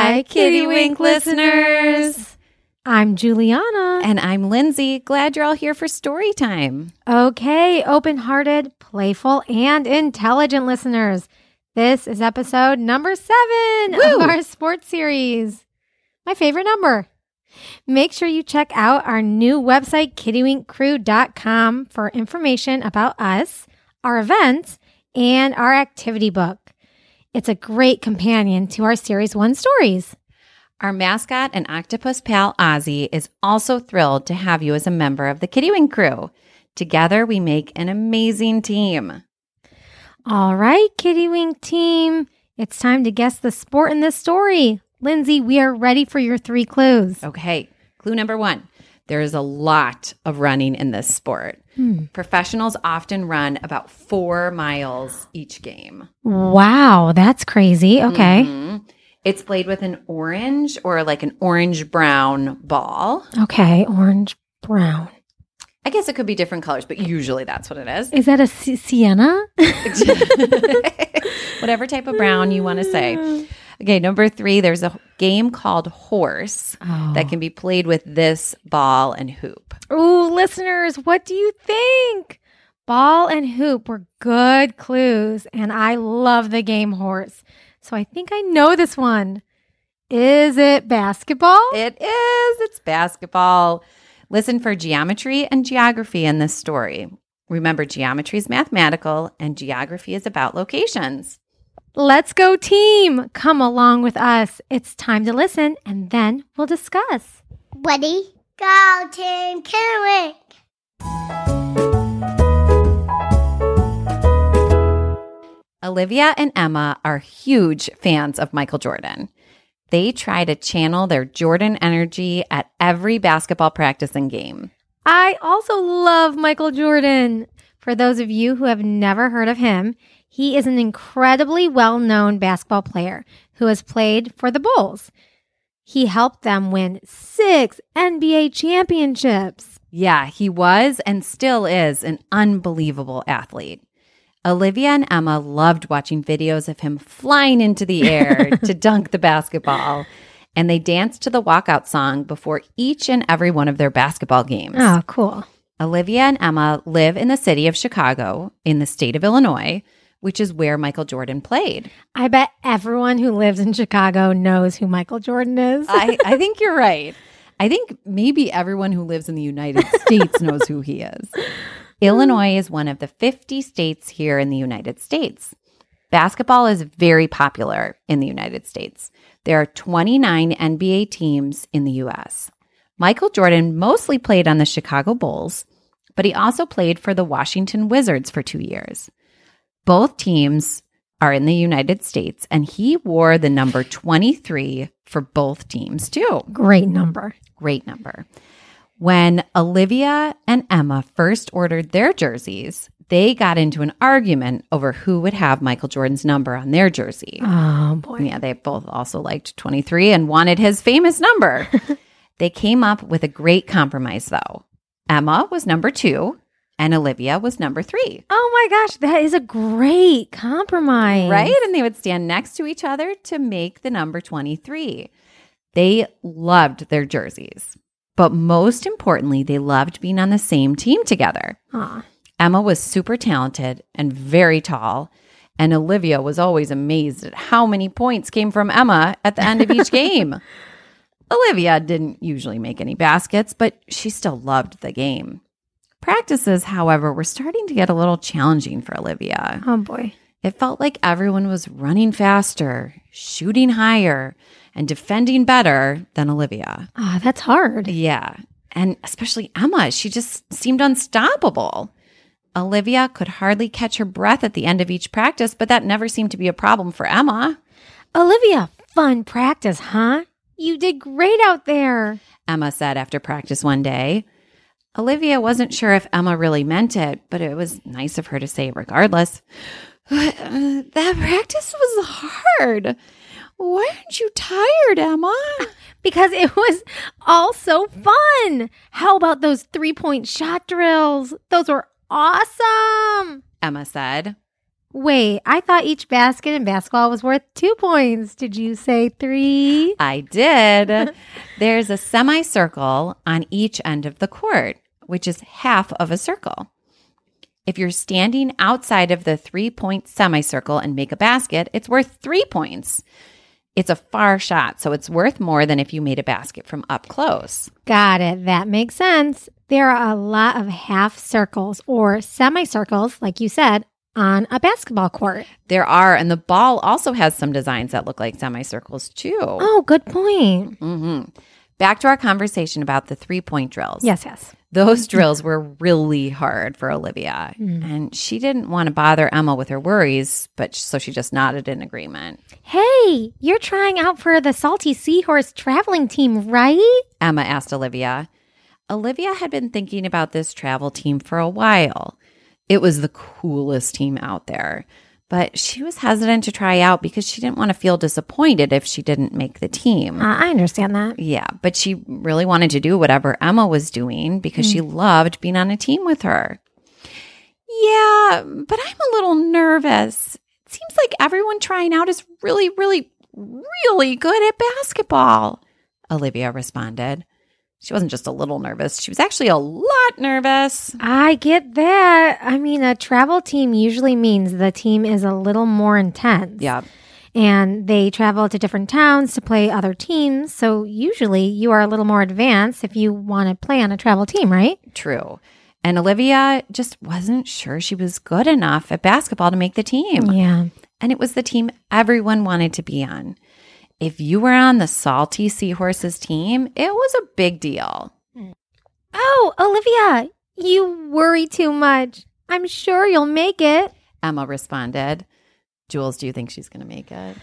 Hi, Kitty Wink listeners. I'm Juliana. And I'm Lindsay. Glad you're all here for story time. Okay, open-hearted, playful, and intelligent listeners. This is episode number 7 of our sports series. My favorite number. Make sure you check out our new website, kittywinkcrew.com, for information about us, our events, and our activity book. It's a great companion to our Series 1 stories. Our mascot and octopus pal, Ozzy, is also thrilled to have you as a member of the Kitty Wink crew. Together, we make an amazing team. All right, Kitty Wink team. It's time to guess the sport in this story. Lindsay, we are ready for your 3 clues. Okay, clue number 1. There is a lot of running in this sport. Professionals often run about 4 miles each game. Wow, that's crazy. Okay. It's played with an orange or like an orange-brown ball. Okay, orange-brown. I guess it could be different colors, but usually that's what it is. Is that a sienna? Whatever type of brown you want to say. Okay, number 3, there's a game called Horse that can be played with this ball and hoop. Ooh, listeners, what do you think? Ball and hoop were good clues, and I love the game Horse. So I think I know this one. Is it basketball? It is. It's basketball. Listen for geometry and geography in this story. Remember, geometry is mathematical and geography is about locations. Let's go, team. Come along with us. It's time to listen, and then we'll discuss. Ready? Go, team Kitty Wink. Olivia and Emma are huge fans of Michael Jordan. They try to channel their Jordan energy at every basketball practice and game. I also love Michael Jordan. For those of you who have never heard of him, he is an incredibly well-known basketball player who has played for the Bulls. He helped them win 6 NBA championships. Yeah, he was and still is an unbelievable athlete. Olivia and Emma loved watching videos of him flying into the air to dunk the basketball, and they danced to the walkout song before each and every one of their basketball games. Oh, cool. Olivia and Emma live in the city of Chicago in the state of Illinois, which is where Michael Jordan played. I bet everyone who lives in Chicago knows who Michael Jordan is. I think you're right. I think maybe everyone who lives in the United States knows who he is. Illinois is one of the 50 states here in the United States. Basketball is very popular in the United States. There are 29 NBA teams in the U.S. Michael Jordan mostly played on the Chicago Bulls, but he also played for the Washington Wizards for 2 years. Both teams are in the United States, and he wore the number 23 for both teams, too. Great number. Great number. When Olivia and Emma first ordered their jerseys, they got into an argument over who would have Michael Jordan's number on their jersey. Oh, boy. Yeah, they both also liked 23 and wanted his famous number. They came up with a great compromise, though. Emma was number 2, and Olivia was number 3. Oh, my gosh. That is a great compromise. Right? And they would stand next to each other to make the number 23. They loved their jerseys. But most importantly, they loved being on the same team together. Aw. Emma was super talented and very tall, and Olivia was always amazed at how many points came from Emma at the end of each game. Olivia didn't usually make any baskets, but she still loved the game. Practices, however, were starting to get a little challenging for Olivia. Oh, boy. It felt like everyone was running faster, shooting higher, and defending better than Olivia. Ah, that's hard. Yeah. And especially Emma, she just seemed unstoppable. Olivia could hardly catch her breath at the end of each practice, but that never seemed to be a problem for Emma. Olivia, fun practice, huh? You did great out there, Emma said after practice one day. Olivia wasn't sure if Emma really meant it, but it was nice of her to say regardless. That practice was hard. Why aren't you tired, Emma? Because it was all so fun. How about those 3-point shot drills? Those were awesome, Emma said. Wait, I thought each basket in basketball was worth 2 points. Did you say 3? I did. There's a semicircle on each end of the court, which is half of a circle. If you're standing outside of the 3-point semicircle and make a basket, it's worth 3 points. It's a far shot, so it's worth more than if you made a basket from up close. Got it. That makes sense. There are a lot of half circles or semicircles, like you said, on a basketball court. There are, and the ball also has some designs that look like semicircles too. Oh, good point. Back to our conversation about the 3-point drills. Yes. Those drills were really hard for Olivia, and she didn't want to bother Emma with her worries, so she just nodded in agreement. Hey, you're trying out for the Salty Seahorse traveling team, right? Emma asked Olivia. Olivia had been thinking about this travel team for a while. It was the coolest team out there, but she was hesitant to try out because she didn't want to feel disappointed if she didn't make the team. I understand that. Yeah, but she really wanted to do whatever Emma was doing because she loved being on a team with her. Yeah, but I'm a little nervous. It seems like everyone trying out is really, really, really good at basketball, Olivia responded. She wasn't just a little nervous. She was actually a lot nervous. I get that. I mean, a travel team usually means the team is a little more intense. Yeah. And they travel to different towns to play other teams. So usually you are a little more advanced if you want to play on a travel team, right? True. And Olivia just wasn't sure she was good enough at basketball to make the team. Yeah. And it was the team everyone wanted to be on. If you were on the Salty Seahorses team, it was a big deal. Oh, Olivia, you worry too much. I'm sure you'll make it. Emma responded. Jules, do you think she's going to make it?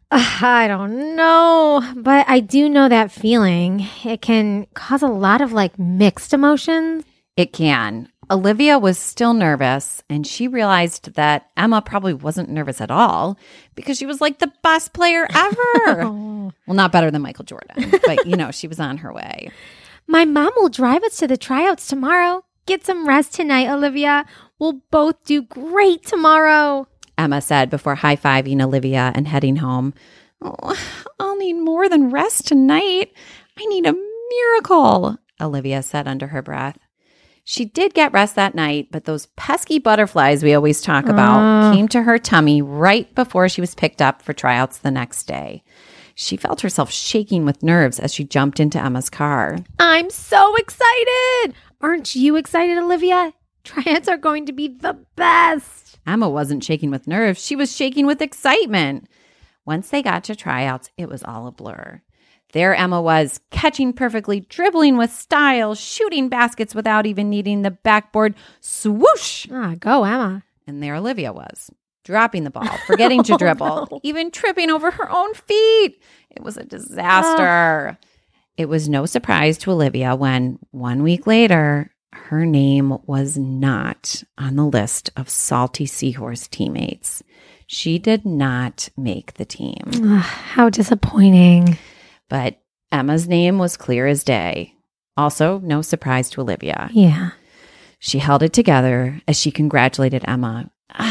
I don't know, but I do know that feeling. It can cause a lot of mixed emotions. It can. Olivia was still nervous, and she realized that Emma probably wasn't nervous at all because she was the best player ever. Well, not better than Michael Jordan, but she was on her way. My mom will drive us to the tryouts tomorrow. Get some rest tonight, Olivia. We'll both do great tomorrow, Emma said before high-fiving Olivia and heading home. Oh, I'll need more than rest tonight. I need a miracle, Olivia said under her breath. She did get rest that night, but those pesky butterflies we always talk about came to her tummy right before she was picked up for tryouts the next day. She felt herself shaking with nerves as she jumped into Emma's car. I'm so excited! Aren't you excited, Olivia? Tryouts are going to be the best. Emma wasn't shaking with nerves. She was shaking with excitement. Once they got to tryouts, it was all a blur. There Emma was, catching perfectly, dribbling with style, shooting baskets without even needing the backboard. Swoosh! Go, Emma. And there Olivia was, dropping the ball, forgetting to dribble, even tripping over her own feet. It was a disaster. It was no surprise to Olivia when, 1 week later, her name was not on the list of Salty Seahorse teammates. She did not make the team. How disappointing. But Emma's name was clear as day. Also, no surprise to Olivia. Yeah. She held it together as she congratulated Emma.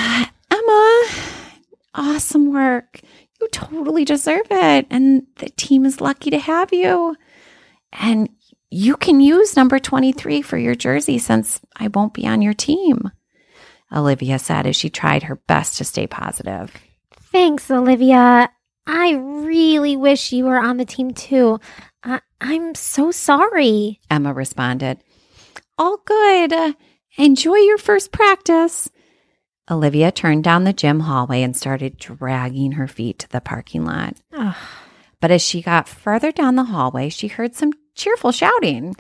Emma, awesome work. You totally deserve it. And the team is lucky to have you. And you can use number 23 for your jersey since I won't be on your team, Olivia said as she tried her best to stay positive. Thanks, Olivia. I really wish you were on the team too. I'm so sorry, Emma responded. All good. Enjoy your first practice. Olivia turned down the gym hallway and started dragging her feet to the parking lot. But as she got further down the hallway, she heard some cheerful shouting.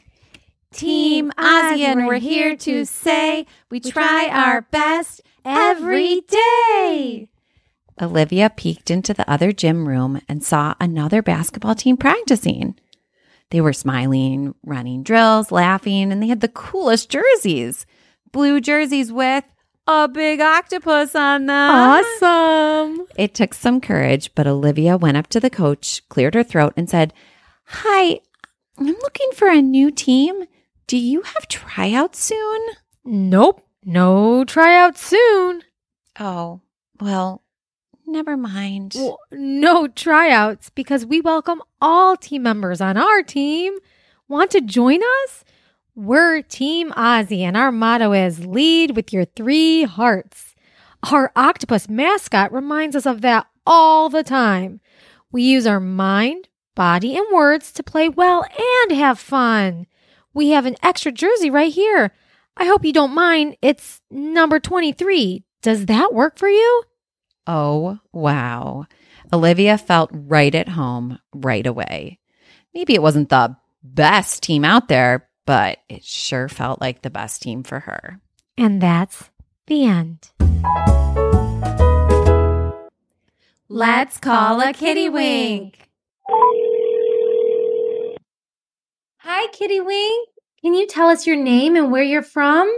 Team ASEAN, we're here to say we try our best every day. Olivia peeked into the other gym room and saw another basketball team practicing. They were smiling, running drills, laughing, and they had the coolest jerseys. Blue jerseys with a big octopus on them. Awesome. It took some courage, but Olivia went up to the coach, cleared her throat, and said, Hi, I'm looking for a new team. Do you have tryouts soon? Nope. No tryouts soon. Oh, Well, never mind. Well, no tryouts because we welcome all team members on our team. Want to join us? We're Team Ozzy, and our motto is lead with your 3 hearts. Our octopus mascot reminds us of that all the time. We use our mind, body, and words to play well and have fun. We have an extra jersey right here. I hope you don't mind. It's number 23. Does that work for you? Oh, wow. Olivia felt right at home right away. Maybe it wasn't the best team out there, but it sure felt like the best team for her. And that's the end. Let's call a kitty wink. Hi, Kitty Wink. Can you tell us your name and where you're from?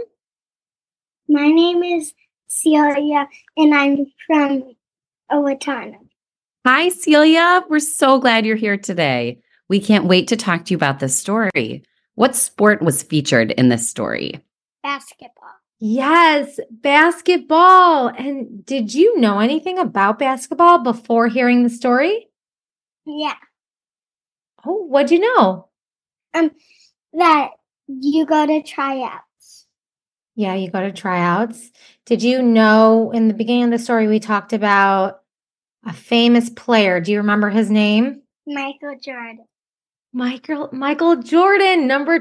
My name is Celia, and I'm from Owatonna. Hi, Celia. We're so glad you're here today. We can't wait to talk to you about this story. What sport was featured in this story? Basketball. Yes, basketball. And did you know anything about basketball before hearing the story? Yeah. Oh, what'd you know? That you go to tryouts. Yeah, you go to tryouts. Did you know in the beginning of the story we talked about a famous player? Do you remember his name? Michael Jordan. Michael Jordan, number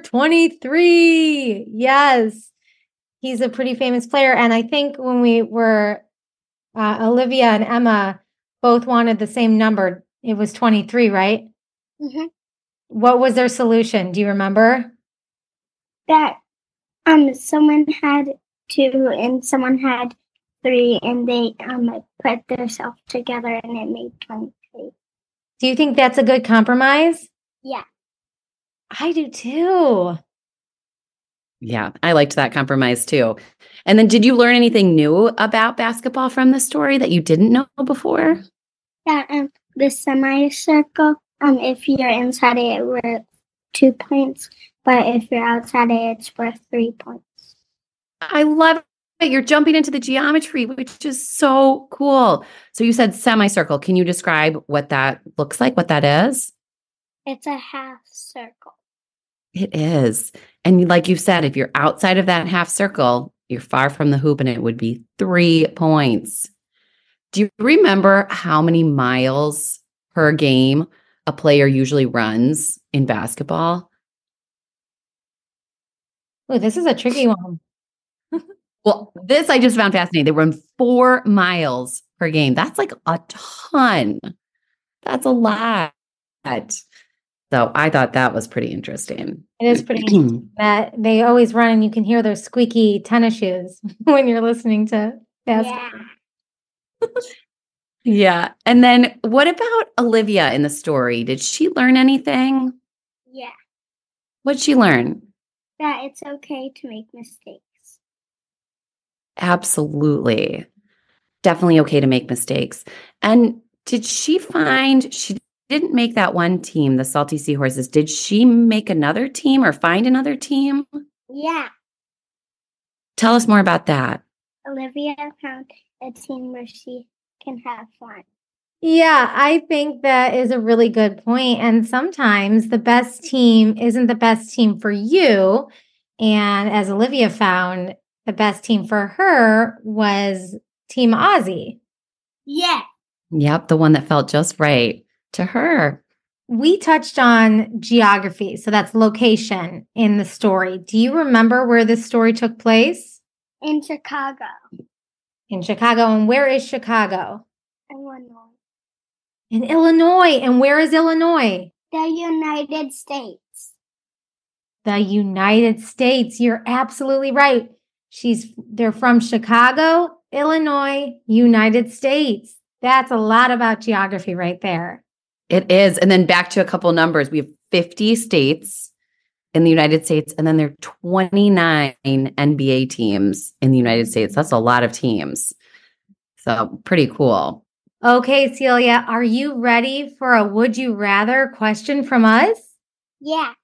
23. Yes. He's a pretty famous player. And I think when we were, Olivia and Emma both wanted the same number. It was 23, right? Mm-hmm. What was their solution? Do you remember? That someone had 2 and someone had 3, and they put themselves together and it made 23. Do you think that's a good compromise? Yeah. I do too. Yeah, I liked that compromise too. And then did you learn anything new about basketball from the story that you didn't know before? That the semicircle, if you're inside it, it's worth 2 points, but if you're outside it, it's worth 3 points. I love it. You're jumping into the geometry, which is so cool. So you said semicircle. Can you describe what that looks like, what that is? It's a half circle. It is. And like you said, if you're outside of that half circle, you're far from the hoop and it would be 3 points. Do you remember how many miles per game a player usually runs in basketball? Oh, this is a tricky one. Well, this I just found fascinating. They run 4 miles per game. That's like a ton. That's a lot. So I thought that was pretty interesting. It is pretty interesting that they always run and you can hear their squeaky tennis shoes when you're listening to basketball. Yeah. Yeah. And then what about Olivia in the story? Did she learn anything? Yeah. What'd she learn? That it's okay to make mistakes. Absolutely. Definitely okay to make mistakes. And did she find she didn't make that one team, the Salty Seahorses? Did she make another team or find another team? Yeah. Tell us more about that. Olivia found a team where she can have fun. Yeah, I think that is a really good point. And sometimes the best team isn't the best team for you. And as Olivia found, the best team for her was Team Ozzy. Yeah. Yep, the one that felt just right to her. We touched on geography, so that's location in the story. Do you remember where this story took place? In Chicago. In Chicago. And where is Chicago? Illinois. In Illinois. And where is Illinois? The United States. The United States. You're absolutely right. They're from Chicago, Illinois, United States. That's a lot about geography right there. It is. And then back to a couple numbers. We have 50 states in the United States, and then there are 29 NBA teams in the United States. That's a lot of teams. So pretty cool. Okay, Celia, are you ready for a would you rather question from us? Yeah.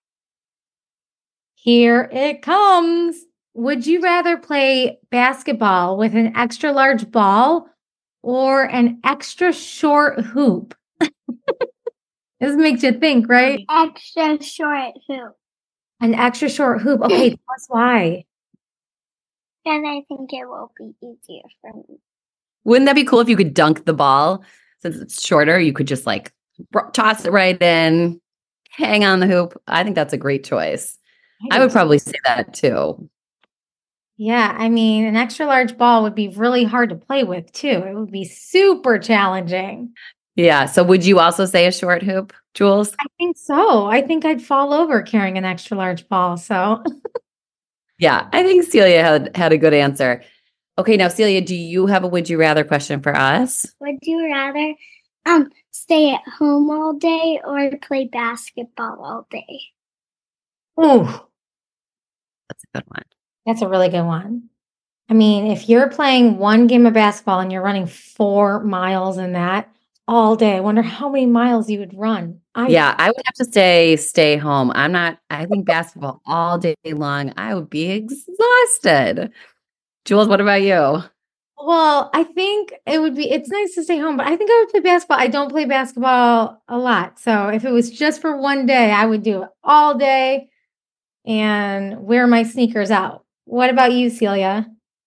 Here it comes. Would you rather play basketball with an extra large ball or an extra short hoop? This makes you think, right? Extra short hoop. An extra short hoop. Okay, tell us why. And I think it will be easier for me. Wouldn't that be cool if you could dunk the ball? Since it's shorter, you could just like toss it right in, hang on the hoop. I think that's a great choice. I would probably say that too. Yeah, I mean, an extra large ball would be really hard to play with too. It would be super challenging. Yeah. So would you also say a short hoop, Jules? I think so. I think I'd fall over carrying an extra large ball. So Yeah, I think Celia had a good answer. Okay, now Celia, do you have a would you rather question for us? Would you rather stay at home all day or play basketball all day? ooh, That's a good one. that's a really good one. I mean, if you're playing one game of basketball and you're running 4 miles in that all day, I wonder how many miles you would run. Yeah, I would have to say stay home. I think basketball all day long, I would be exhausted. Jules, what about you? Well, I think it's nice to stay home, but I think I would play basketball. I don't play basketball a lot. So if it was just for one day, I would do it all day and wear my sneakers out. What about you, Celia?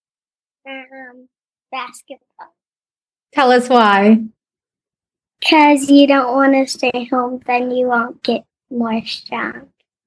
Basketball. Tell us why. Because you don't want to stay home, then you won't get more strong.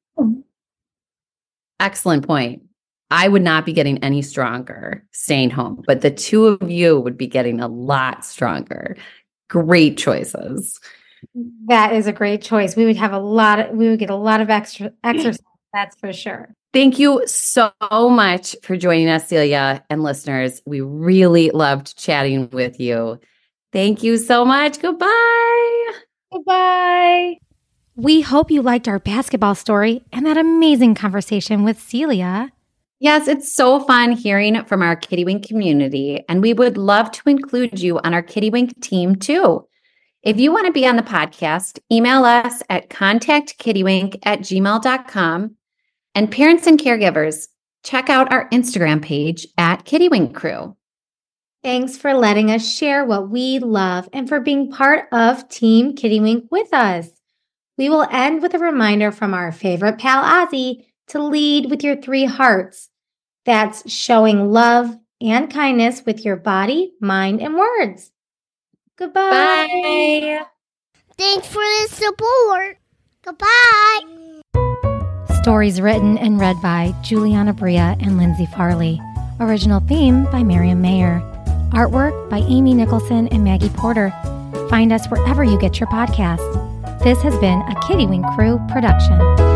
Excellent point. I would not be getting any stronger staying home, but the two of you would be getting a lot stronger. Great choices. That is a great choice. We would get a lot of extra exercise, that's for sure. Thank you so much for joining us, Celia and listeners. We really loved chatting with you. Thank you so much. Goodbye. Goodbye. We hope you liked our basketball story and that amazing conversation with Celia. Yes, it's so fun hearing from our Kitty Wink community, and we would love to include you on our Kitty Wink team too. If you want to be on the podcast, email us at contactkittywink@gmail.com. And parents and caregivers, check out our Instagram page at Kitty Wink Crew. Thanks for letting us share what we love and for being part of Team Kitty Wink with us. We will end with a reminder from our favorite pal, Ozzy, to lead with your 3 hearts. That's showing love and kindness with your body, mind, and words. Goodbye. Bye. Thanks for the support. Goodbye. Stories written and read by Juliana Bria and Lindsay Farley. Original theme by Miriam Mayer. Artwork by Amy Nicholson and Maggie Porter. Find us wherever you get your podcasts. This has been a Kitty Wink Crew production.